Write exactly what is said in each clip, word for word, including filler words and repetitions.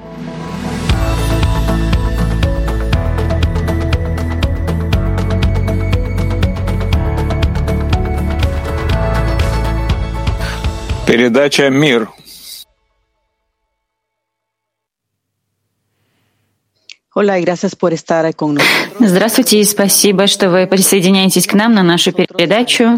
Передача «Мир». Здравствуйте и спасибо, что вы присоединяетесь к нам на нашу передачу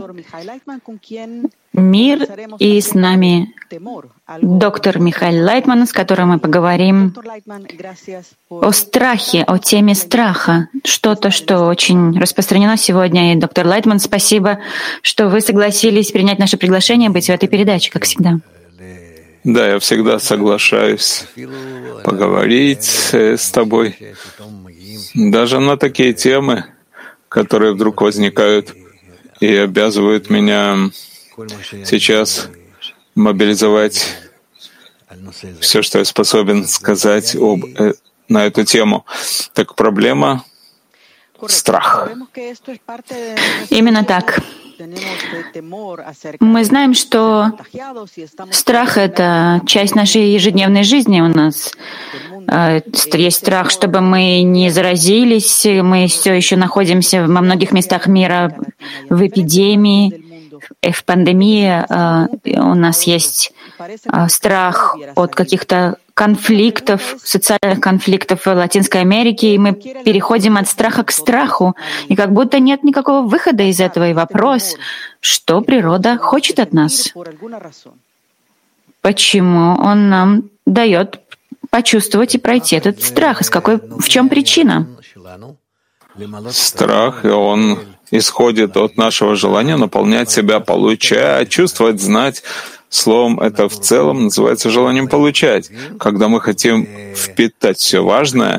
«Мир». И с нами доктор Михаил Лайтман, с которым мы поговорим о страхе, о теме страха. Что-то, что очень распространено сегодня. И, доктор Лайтман, спасибо, что вы согласились принять наше приглашение быть в этой передаче, как всегда. Да, я всегда соглашаюсь поговорить с тобой, даже на такие темы, которые вдруг возникают и обязывают меня сейчас мобилизовать все, что я способен сказать об, э, на эту тему. Так проблема — страх. Именно так. Мы знаем, что страх — это часть нашей ежедневной жизни. У нас э, есть страх, чтобы мы не заразились. Мы все еще находимся во многих местах мира в эпидемии, в пандемии. Э, у нас есть э, страх от каких-то конфликтов, социальных конфликтов в Латинской Америке, и мы переходим от страха к страху, и как будто нет никакого выхода из этого. И вопрос, что природа хочет от нас? Почему он нам дает почувствовать и пройти этот страх? Из какой, в чем причина? Страх, и он исходит от нашего желания наполнять себя, получать, чувствовать, знать. Словом, это в целом называется желанием получать, когда мы хотим впитать все важное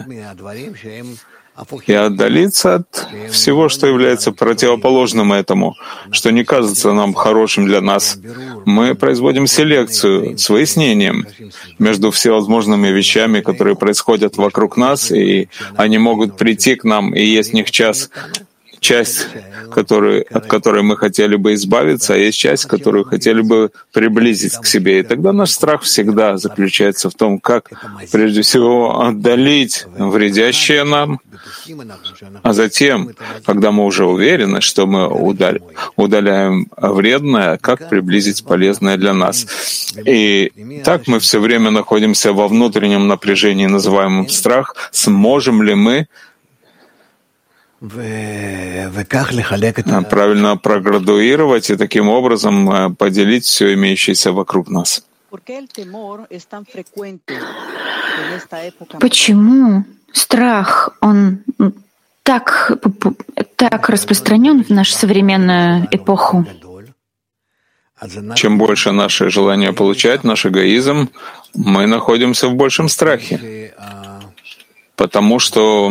и отдалиться от всего, что является противоположным этому, что не кажется нам хорошим для нас. Мы производим селекцию с выяснением между всевозможными вещами, которые происходят вокруг нас, и они могут прийти к нам, и есть в них час, часть, который, от которой мы хотели бы избавиться, а есть часть, которую хотели бы приблизить к себе. И тогда наш страх всегда заключается в том, как, прежде всего, отдалить вредящее нам, а затем, когда мы уже уверены, что мы удаль, удаляем вредное, как приблизить полезное для нас. И так мы все время находимся во внутреннем напряжении, называемом страх. Сможем ли мы правильно проградуировать и таким образом поделить все имеющееся вокруг нас? Почему страх, он так, так распространен в нашу современную эпоху? Чем больше наше желание получать, наш эгоизм, мы находимся в большем страхе. Потому что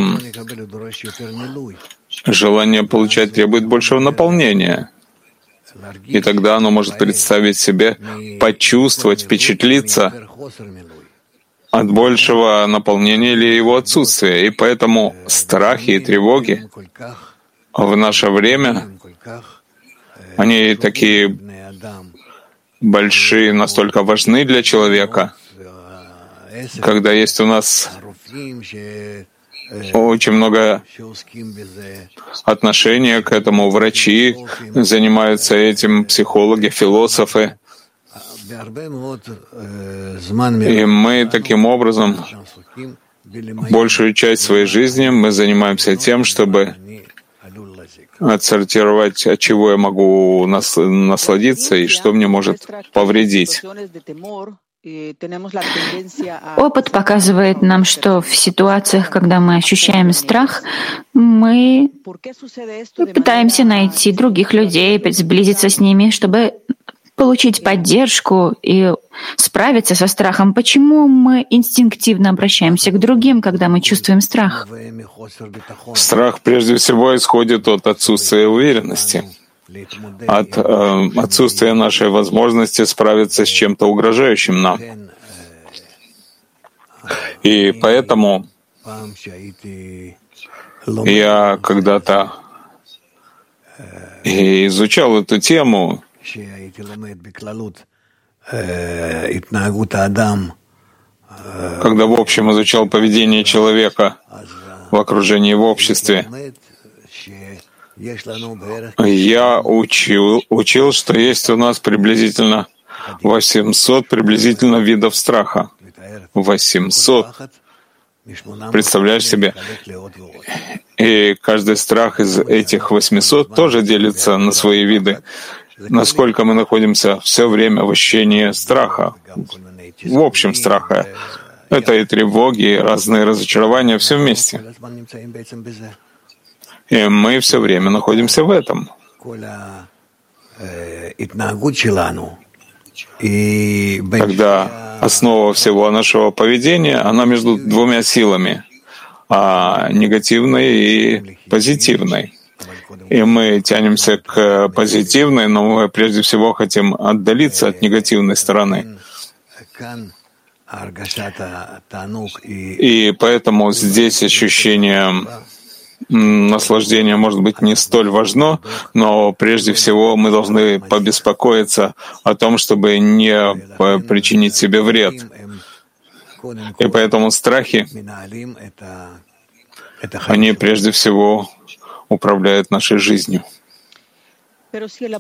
желание получать требует большего наполнения. И тогда оно может представить себе, почувствовать, впечатлиться от большего наполнения или его отсутствия. И поэтому страхи и тревоги в наше время, они такие большие, настолько важны для человека, когда есть у нас очень много отношения к этому. Врачи занимаются этим, психологи, философы. И мы таким образом большую часть своей жизни мы занимаемся тем, чтобы отсортировать, от чего я могу насладиться и что мне может повредить. Опыт показывает нам, что в ситуациях, когда мы ощущаем страх, мы пытаемся найти других людей, сблизиться с ними, чтобы получить поддержку и справиться со страхом. Почему мы инстинктивно обращаемся к другим, когда мы чувствуем страх? Страх прежде всего исходит от отсутствия уверенности, от э, отсутствия нашей возможности справиться с чем-то угрожающим нам. И поэтому я когда-то изучал эту тему, когда в общем изучал поведение человека в окружении, в обществе, я учил, учил, что есть у нас приблизительно восемьсот приблизительно видов страха. восемьсот. Представляешь себе? И каждый страх из этих восьмисот тоже делится на свои виды. Насколько мы находимся все время в ощущении страха, в общем страха. Это и тревоги, и разные разочарования, все вместе. И мы все время находимся в этом. Когда основа всего нашего поведения, она между двумя силами, а негативной и позитивной. И мы тянемся к позитивной, но мы прежде всего хотим отдалиться от негативной стороны. И поэтому здесь ощущение наслаждения может быть не столь важно, но прежде всего мы должны побеспокоиться о том, чтобы не причинить себе вред. И поэтому страхи, они прежде всего управляют нашей жизнью. Но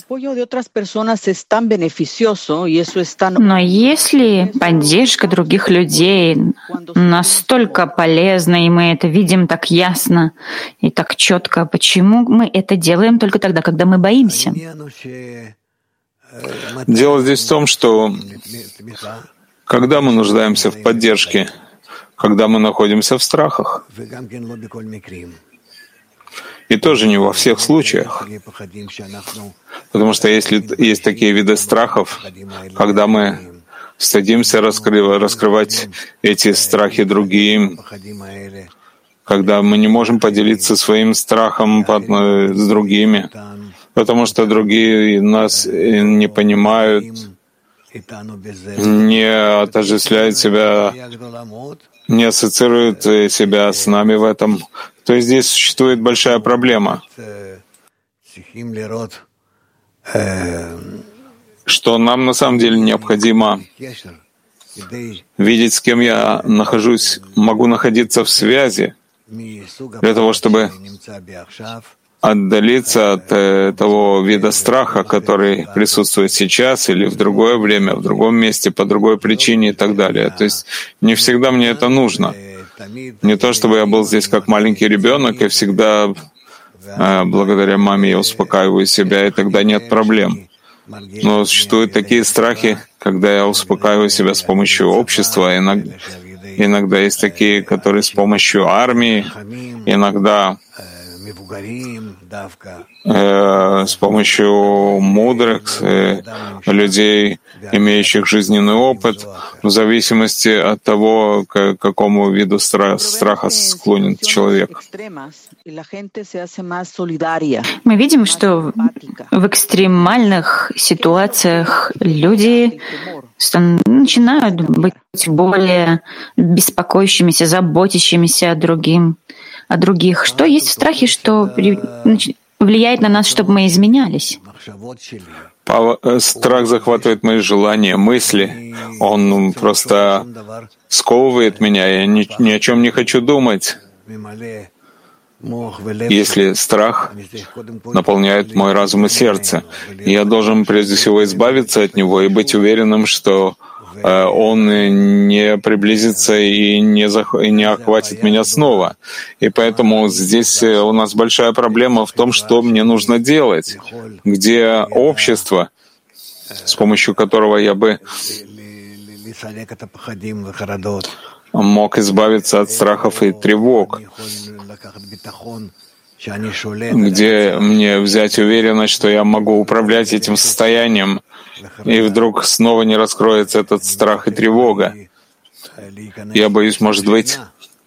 если поддержка других людей настолько полезна, и мы это видим так ясно и так четко, почему мы это делаем только тогда, когда мы боимся? Дело здесь в том, что когда мы нуждаемся в поддержке, когда мы находимся в страхах, и тоже не во всех случаях. Потому что если есть такие виды страхов, когда мы стыдимся раскрыв, раскрывать эти страхи другим, когда мы не можем поделиться своим страхом с другими, потому что другие нас не понимают, не отождествляют себя, не ассоциируют себя с нами в этом, то есть здесь существует большая проблема, что нам на самом деле необходимо видеть, с кем я нахожусь, могу находиться в связи, для того, чтобы отдалиться от э, того вида страха, который присутствует сейчас или в другое время, в другом месте, по другой причине и так далее. То есть не всегда мне это нужно. Не то, чтобы я был здесь как маленький ребенок, и всегда э, благодаря маме я успокаиваю себя, и тогда нет проблем. Но существуют такие страхи, когда я успокаиваю себя с помощью общества. Иногда, иногда есть такие, которые с помощью армии, иногда э, с помощью мудрых э, людей, имеющих жизненный опыт, в зависимости от того, к какому виду стра- страха склонен человек. Мы видим, что в экстремальных ситуациях люди начинают быть более беспокоящимися, заботящимися о другим, о других. Что есть в страхе, что влияет на нас, чтобы мы изменялись? Страх захватывает мои желания, мысли. Он просто сковывает меня. Я ни, ни о чем не хочу думать. Если страх наполняет мой разум и сердце, я должен прежде всего избавиться от него и быть уверенным, что он не приблизится и не, зах... и не охватит меня снова. И поэтому здесь у нас большая проблема в том, что мне нужно делать, где общество, с помощью которого я бы мог избавиться от страхов и тревог, где мне взять уверенность, что я могу управлять этим состоянием, и вдруг снова не раскроется этот страх и тревога. Я боюсь, может быть,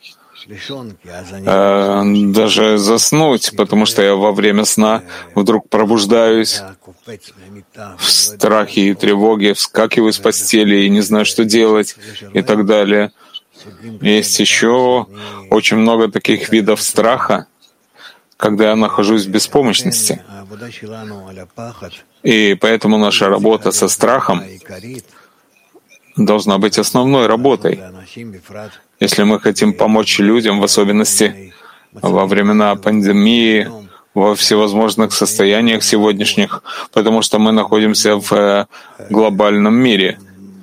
э, даже заснуть, потому что я во время сна вдруг пробуждаюсь в страхе и тревоге, вскакиваю с постели и не знаю, что делать, и так далее. Есть еще очень много таких видов страха, когда я нахожусь в беспомощности. И поэтому наша работа со страхом должна быть основной работой. Если мы хотим помочь людям, в особенности во времена пандемии, во всевозможных состояниях сегодняшних, потому что мы находимся в глобальном мире.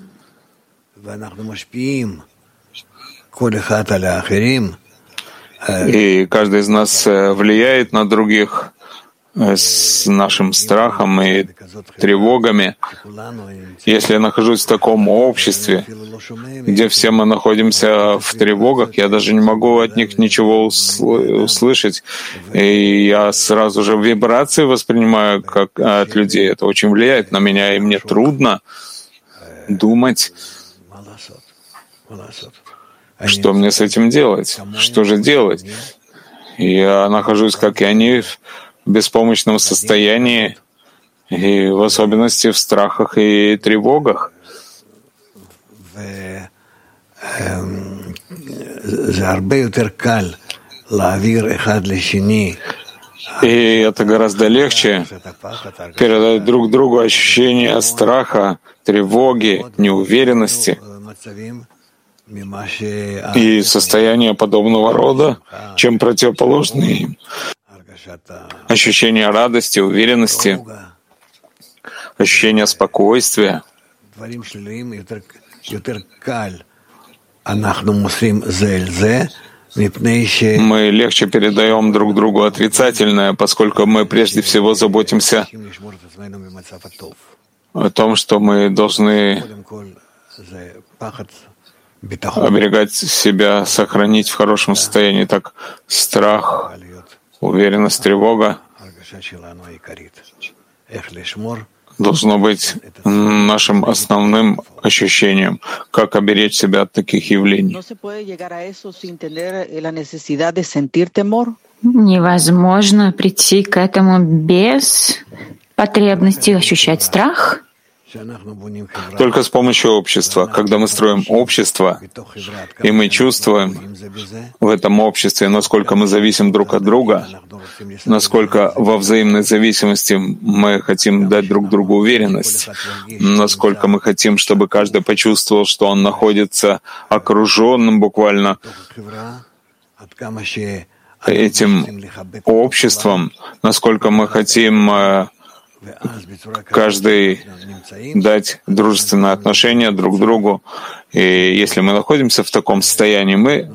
И каждый из нас влияет на других с нашим страхом и тревогами. Если я нахожусь в таком обществе, где все мы находимся в тревогах, я даже не могу от них ничего услышать, и я сразу же вибрации воспринимаю как от людей. Это очень влияет на меня, и мне трудно думать, что мне с этим делать, что же делать. Я нахожусь, как и они, в беспомощном состоянии, и в особенности в страхах и тревогах. И это гораздо легче передать друг другу ощущение страха, тревоги, неуверенности и состояния подобного рода, чем противоположные им. Ощущение радости, уверенности, ощущение спокойствия. Мы легче передаем друг другу отрицательное, поскольку мы прежде всего заботимся о том, что мы должны оберегать себя, сохранить в хорошем состоянии. Так страх, уверенность, тревога должно быть нашим основным ощущением, как оберечь себя от таких явлений. Невозможно прийти к этому без потребности ощущать страх. Только с помощью общества. Когда мы строим общество, и мы чувствуем в этом обществе, насколько мы зависим друг от друга, насколько во взаимной зависимости мы хотим дать друг другу уверенность, насколько мы хотим, чтобы каждый почувствовал, что он находится окруженным буквально этим обществом, насколько мы хотим каждый дать дружественное отношение друг к другу. И если мы находимся в таком состоянии, мы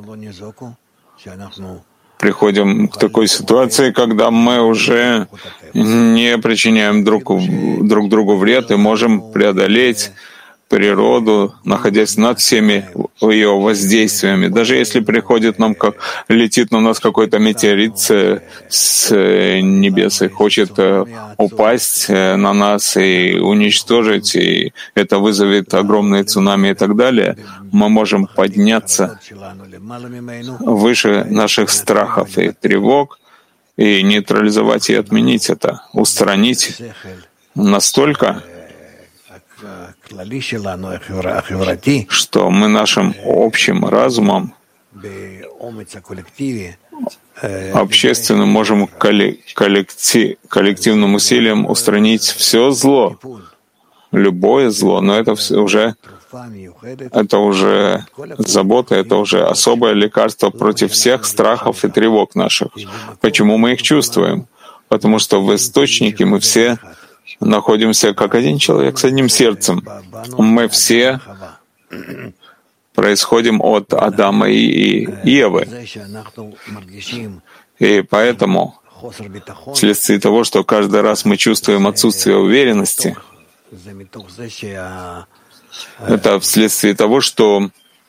приходим к такой ситуации, когда мы уже не причиняем друг, друг другу вред и можем преодолеть природу, находясь над всеми ее воздействиями. Даже если приходит нам, как летит на нас какой-то метеорит с небес и хочет упасть на нас и уничтожить, и это вызовет огромные цунами и так далее, мы можем подняться выше наших страхов и тревог и нейтрализовать и отменить это, устранить настолько, что мы нашим общим разумом, общественным, можем коллектив, коллективным усилием устранить все зло, любое зло, но это уже, это уже забота, это уже особое лекарство против всех страхов и тревог наших. Почему мы их чувствуем? Потому что в источнике мы все находимся как один человек с одним сердцем. Мы все происходим от Адама и Евы. И поэтому, вследствие того, что каждый раз мы чувствуем отсутствие уверенности, это вследствие того, что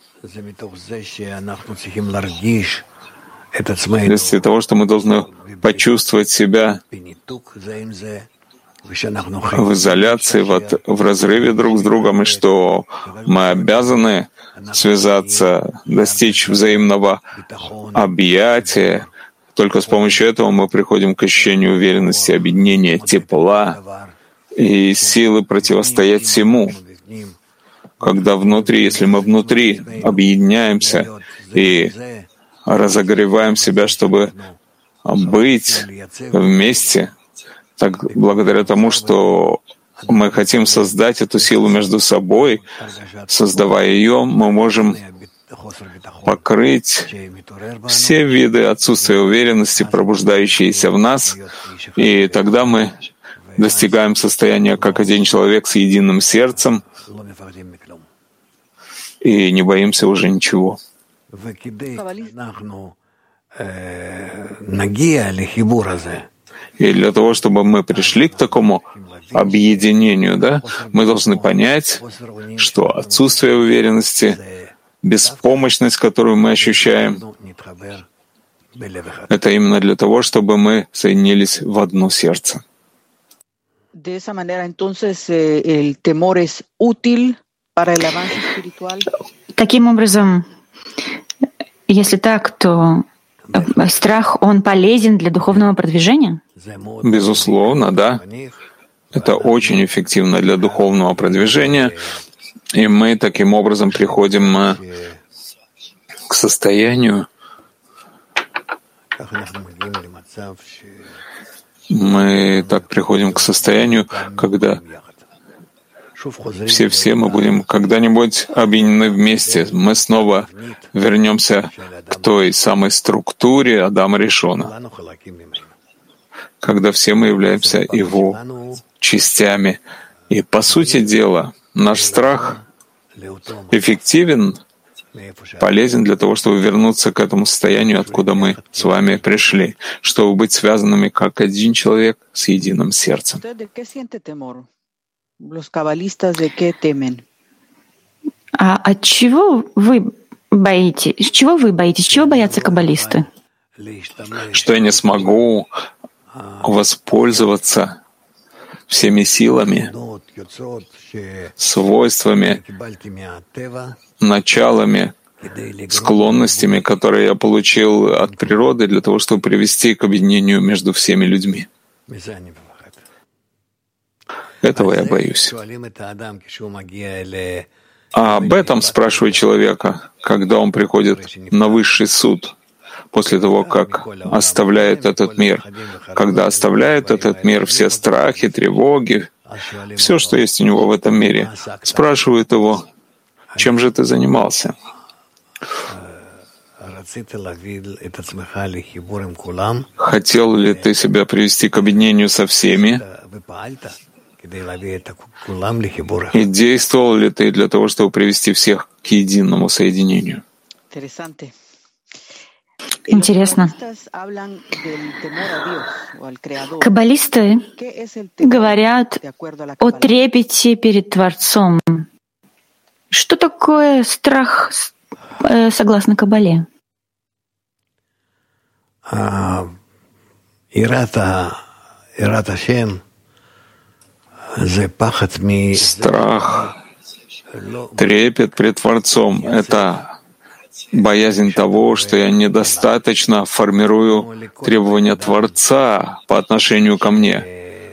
вследствие того, что мы должны почувствовать себя в изоляции, в, от, в разрыве друг с другом, и что мы обязаны связаться, достичь взаимного объятия. Только с помощью этого мы приходим к ощущению уверенности, объединения, тепла и силы противостоять всему. Когда внутри, если мы внутри объединяемся и разогреваем себя, чтобы быть вместе, так благодаря тому, что мы хотим создать эту силу между собой, создавая ее, мы можем покрыть все виды отсутствия уверенности, пробуждающиеся в нас, и тогда мы достигаем состояния как один человек с единым сердцем и не боимся уже ничего. И для того, чтобы мы пришли к такому объединению, да, мы должны понять, что отсутствие уверенности, беспомощность, которую мы ощущаем, это именно для того, чтобы мы соединились в одно сердце. Таким образом, если так, то страх, он полезен для духовного продвижения? Безусловно, да. Это очень эффективно для духовного продвижения, и мы таким образом приходим к состоянию, мы так приходим к состоянию, когда все-все мы будем когда-нибудь объединены вместе. Мы снова вернемся к той самой структуре Адама Ришона, когда все мы являемся его частями. И, по сути дела, наш страх эффективен, полезен для того, чтобы вернуться к этому состоянию, откуда мы с вами пришли, чтобы быть связанными как один человек с единым сердцем. А от чего вы боитесь? Чего вы боитесь? Чего боятся каббалисты? Что я не смогу воспользоваться всеми силами, свойствами, началами, склонностями, которые я получил от природы, для того, чтобы привести к объединению между всеми людьми. Этого я боюсь. А об этом спрашиваю человека, когда он приходит на высший суд, после того, как оставляет этот мир. Когда оставляет этот мир, все страхи, тревоги, все, что есть у него в этом мире, спрашивают его, чем же ты занимался? Хотел ли ты себя привести к объединению со всеми? И действовал ли ты для того, чтобы привести всех к единому соединению? Интересно. Каббалисты говорят о трепете перед Творцом. Что такое страх согласно Каббале? Страх, трепет пред Творцом — это боязнь того, что я недостаточно формирую требования Творца по отношению ко мне.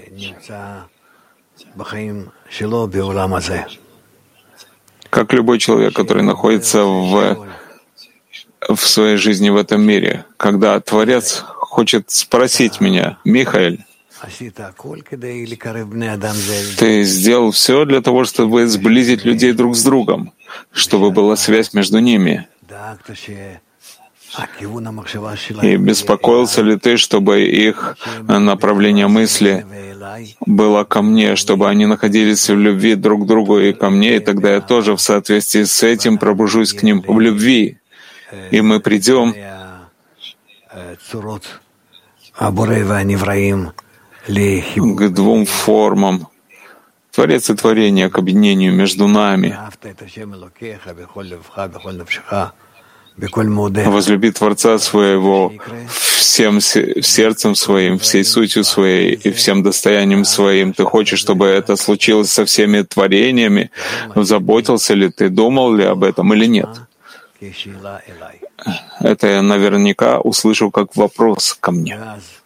Как любой человек, который находится в, в своей жизни в этом мире, когда Творец хочет спросить меня: «Михаэль, ты сделал все для того, чтобы сблизить людей друг с другом, чтобы была связь между ними. И беспокоился ли ты, чтобы их направление мысли было ко мне, чтобы они находились в любви друг к другу и ко мне, и тогда я тоже в соответствии с этим пробужусь к ним в любви, и мы придем к двум формам, Творец и творение, к объединению между нами. Возлюби Творца своего всем сердцем своим, всей сутью своей и всем достоянием своим. Ты хочешь, чтобы это случилось со всеми творениями? Заботился ли ты, думал ли об этом или нет? Это я наверняка услышу как вопрос ко мне.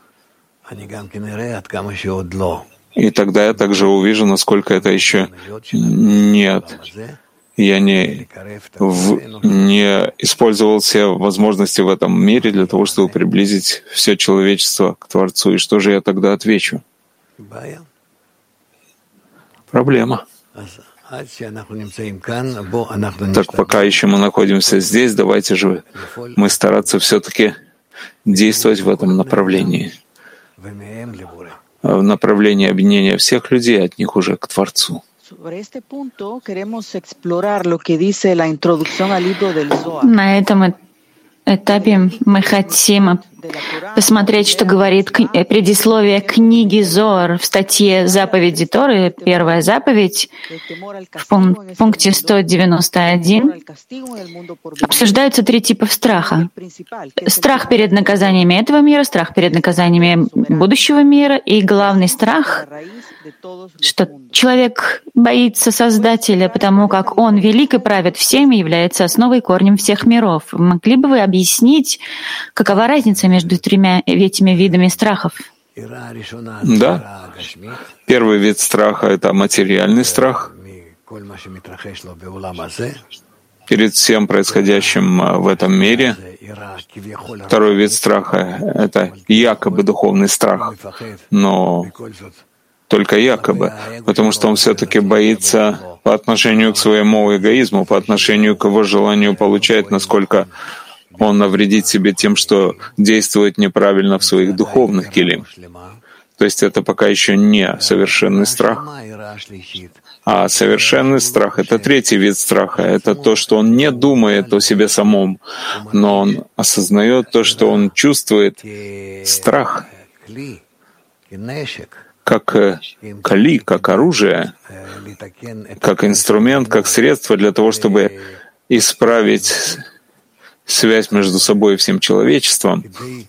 И тогда я также увижу, насколько это еще нет. Я не, в, не использовал все возможности в этом мире для того, чтобы приблизить все человечество к Творцу. И что же я тогда отвечу? проблема. Так пока еще мы находимся здесь, давайте же мы стараться все-таки действовать в этом направлении, в направлении объединения всех людей, от них уже к Творцу. На этом этапе мы хотим посмотреть, что говорит предисловие книги Зоар в статье «Заповеди Торы», первая заповедь, в пункте сто девяносто один. Обсуждаются три типа страха. Страх перед наказаниями этого мира, страх перед наказаниями будущего мира и главный страх, что человек боится Создателя, потому как Он велик и правит всеми, является основой и корнем всех миров. Могли бы вы объяснить, какова разница между тремя этими видами страхов? Да. Первый вид страха — это материальный страх перед всем происходящим в этом мире. Второй вид страха — это якобы духовный страх, но только якобы, потому что он все-таки боится по отношению к своему эгоизму, по отношению к его желанию получать, насколько он навредит себе тем, что действует неправильно в своих духовных килим. То есть это пока еще не совершенный страх. А совершенный страх — это третий вид страха. Это то, что он не думает о себе самом, но он осознает то, что он чувствует страх как кали, как оружие, как инструмент, как средство для того, чтобы исправить связь между собой и всем человечеством,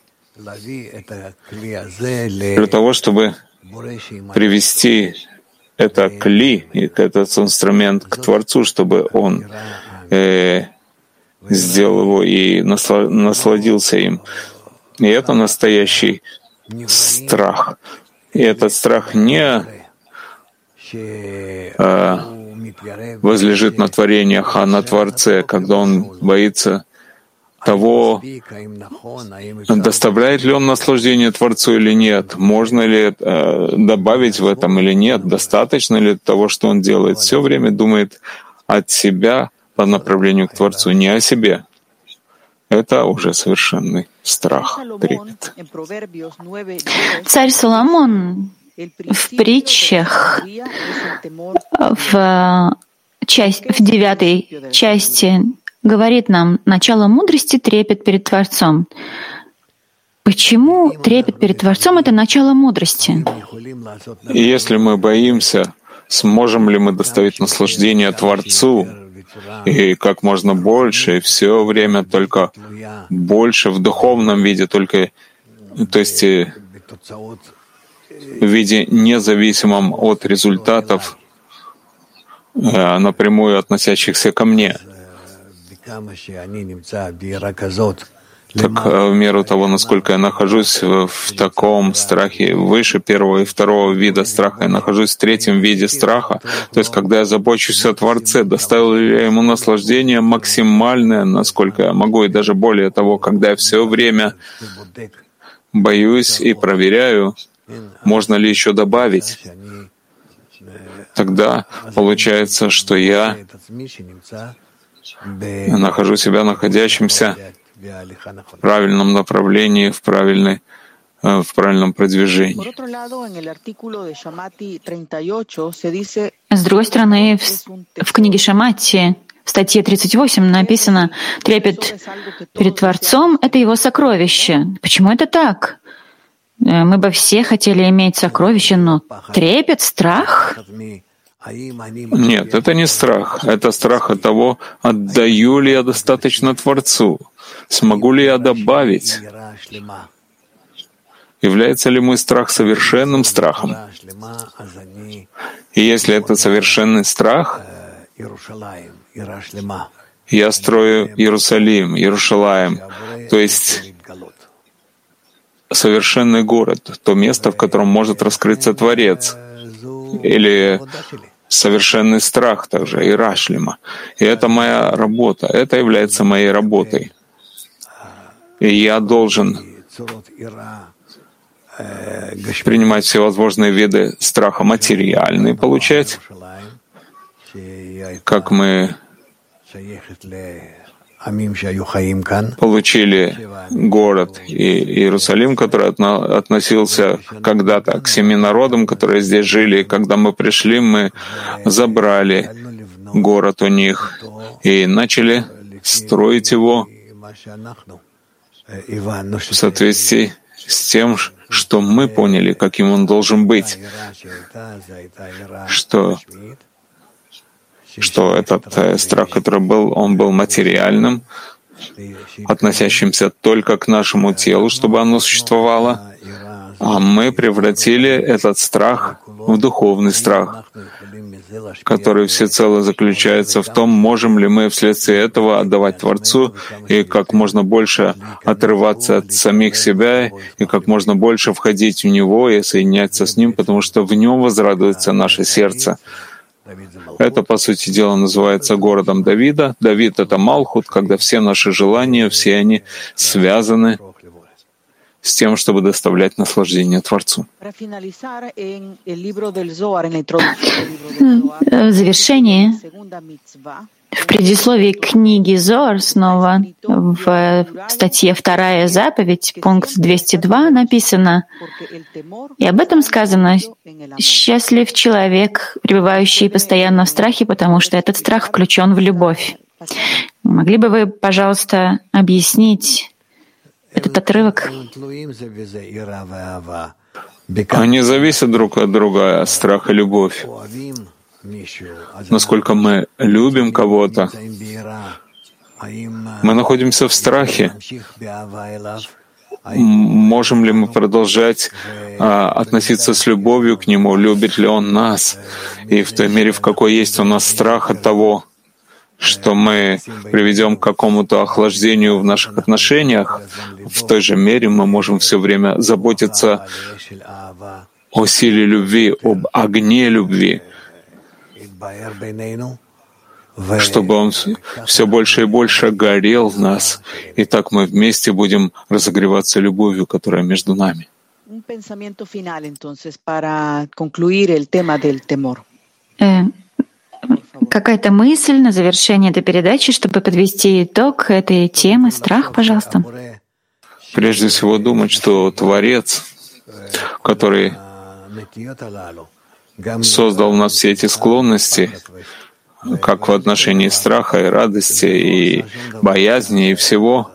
для того, чтобы привести это кли, этот инструмент к Творцу, чтобы он э, сделал его и насладился им. И это настоящий страх. И этот страх не э, возлежит на творениях, а на Творце, когда он боится того, доставляет ли он наслаждение Творцу или нет, можно ли э, добавить в этом или нет, достаточно ли того, что он делает. Все время думает от себя по направлению к Творцу, не о себе. Это уже совершенный страх, трепет. Царь Соломон в притчах, в, часть, в девятой части говорит нам: начало мудрости — трепет перед Творцом. Почему трепет перед Творцом — это начало мудрости? И если мы боимся, сможем ли мы доставить наслаждение Творцу, и как можно больше, и все время только больше в духовном виде, только, то есть в виде независимом от результатов, напрямую относящихся ко мне. Так в меру того, насколько я нахожусь в, в таком страхе выше первого и второго вида страха, я нахожусь в третьем виде страха, то есть когда я забочусь о Творце, доставил ли я ему наслаждение максимальное, насколько я могу, и даже более того, когда я все время боюсь и проверяю, можно ли еще добавить, тогда получается, что я нахожу себя находящимся в правильном направлении, в, правильной, в правильном продвижении. С другой стороны, в, в книге Шамати, в статье тридцать восемь написано: «Трепет перед Творцом — это его сокровище». Почему это так? Мы бы все хотели иметь сокровище, но трепет, страх? Нет, это не страх. Это страх от того, отдаю ли я достаточно Творцу, смогу ли я добавить, является ли мой страх совершенным страхом. И если это совершенный страх, я строю Иерусалим, Иерушалаим, то есть совершенный город, то место, в котором может раскрыться Творец, или совершенный страх также, Ирашлима. И это моя работа, это является моей работой. И я должен принимать всевозможные виды страха материальные, получать, как мы получили город и Иерусалим, который относился когда-то к семи народам, которые здесь жили. И когда мы пришли, мы забрали город у них и начали строить его в соответствии с тем, что мы поняли, каким он должен быть, что что этот э, страх, который был, он был материальным, относящимся только к нашему телу, чтобы оно существовало, а мы превратили этот страх в духовный страх, который всецело заключается в том, можем ли мы вследствие этого отдавать Творцу и как можно больше отрываться от самих себя и как можно больше входить в Него и соединяться с Ним, потому что в Нем возрадуется наше сердце. Это, по сути дела, называется городом Давида. Давид — это Малхут, когда все наши желания, все они связаны с тем, чтобы доставлять наслаждение Творцу. В завершении, в предисловии книги Зоар, снова в статье «Вторая заповедь», пункт двести два, написано, и об этом сказано: «Счастлив человек, пребывающий постоянно в страхе, потому что этот страх включен в любовь». Могли бы вы, пожалуйста, объяснить этот отрывок? Они зависят друг от друга, страх и любовь. Насколько мы любим кого-то, мы находимся в страхе. Можем ли мы продолжать а, относиться с любовью к Нему, любит ли Он нас? И в той мере, в какой есть у нас страх от того, что мы приведем к какому-то охлаждению в наших отношениях, в той же мере мы можем все время заботиться о силе любви, об огне любви, чтобы он все больше и больше горел в нас, и так мы вместе будем разогреваться любовью, которая между нами. Э, какая-то мысль на завершение этой передачи, чтобы подвести итог этой темы страх, пожалуйста. Прежде всего думать, что Творец, который создал в нас все эти склонности, как в отношении страха и радости, и боязни, и всего,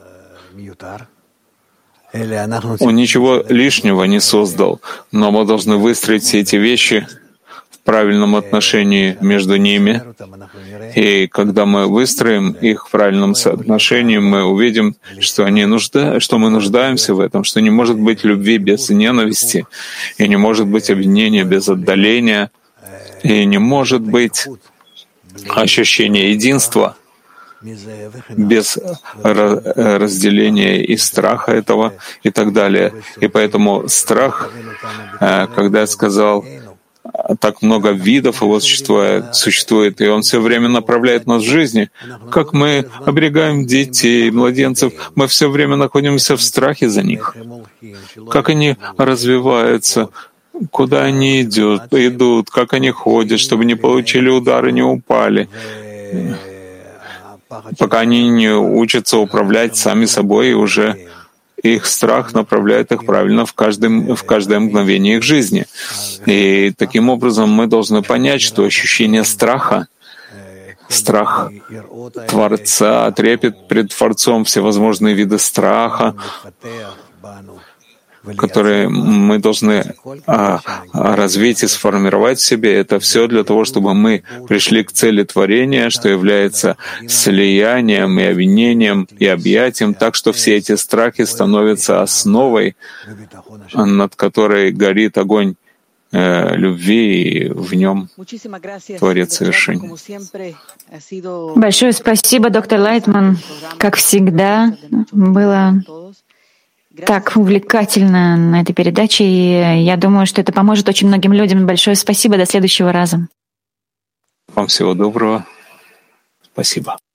Он ничего лишнего не создал, но мы должны выстроить все эти вещи в правильном отношении между ними. И когда мы выстроим их в правильном соотношении, мы увидим, что, они нужда... что мы нуждаемся в этом, что не может быть любви без ненависти, и не может быть обвинения без отдаления, и не может быть ощущения единства без разделения и страха этого и так далее. И поэтому страх, когда я сказал, так много видов его существует, существует, и он все время направляет нас в жизни. Как мы оберегаем детей, младенцев, мы все время находимся в страхе за них. Как они развиваются, куда они идут, идут, как они ходят, чтобы не получили удары, не упали, пока они не учатся управлять сами собой, и уже их страх направляет их правильно в, каждом, в каждое мгновение их жизни. И таким образом мы должны понять, что ощущение страха, страх Творца, трепет пред Творцом, всевозможные виды страха, которые мы должны а, развить и сформировать в себе, это все для того, чтобы мы пришли к цели творения, что является слиянием и объединением и объятием, так что все эти страхи становятся основой, над которой горит огонь э, любви, и в нем Творец совершения. Большое спасибо, доктор Лайтман. Как всегда, было так увлекательно на этой передаче, и я думаю, что это поможет очень многим людям. Большое спасибо, до следующего раза. Вам всего доброго. Спасибо.